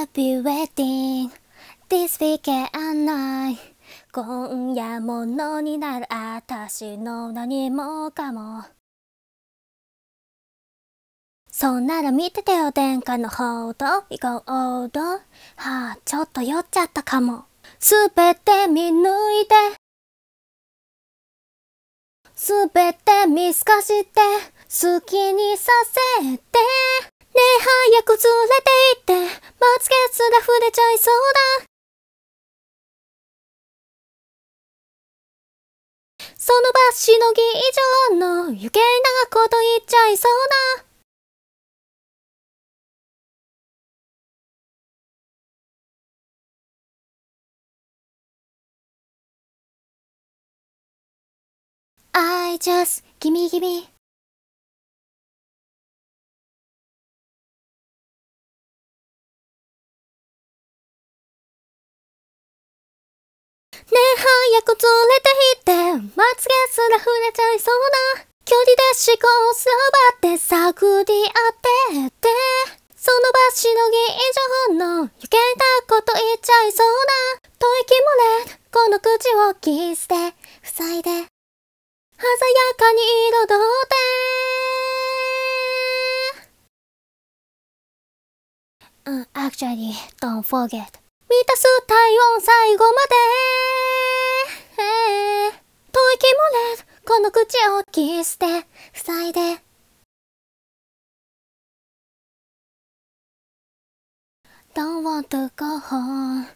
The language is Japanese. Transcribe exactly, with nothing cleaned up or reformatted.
Happy wedding this weekend night 今夜ものになる私の何もかもそんなら見ててよ殿下の報道イコードはあちょっと酔っちゃったかもすべて見抜いてすべて見透かして好きにさせてねえ早く連れて行ってまつげすら触れちゃいそうだその場しのぎ以上の余計なこと言っちゃいそうだI just gimme gimme ねえ早く連れて行ってまつげすら触れちゃいそうな距離で思考すばって探り当ててその場しのぎ以上の余計なこと言っちゃいそうな吐息漏れこの口をキスで塞いで鮮やかに彩ってうん Actually don't forget 満たす体温最後まで吐息漏れこの口をキスで塞いで Don't want to go home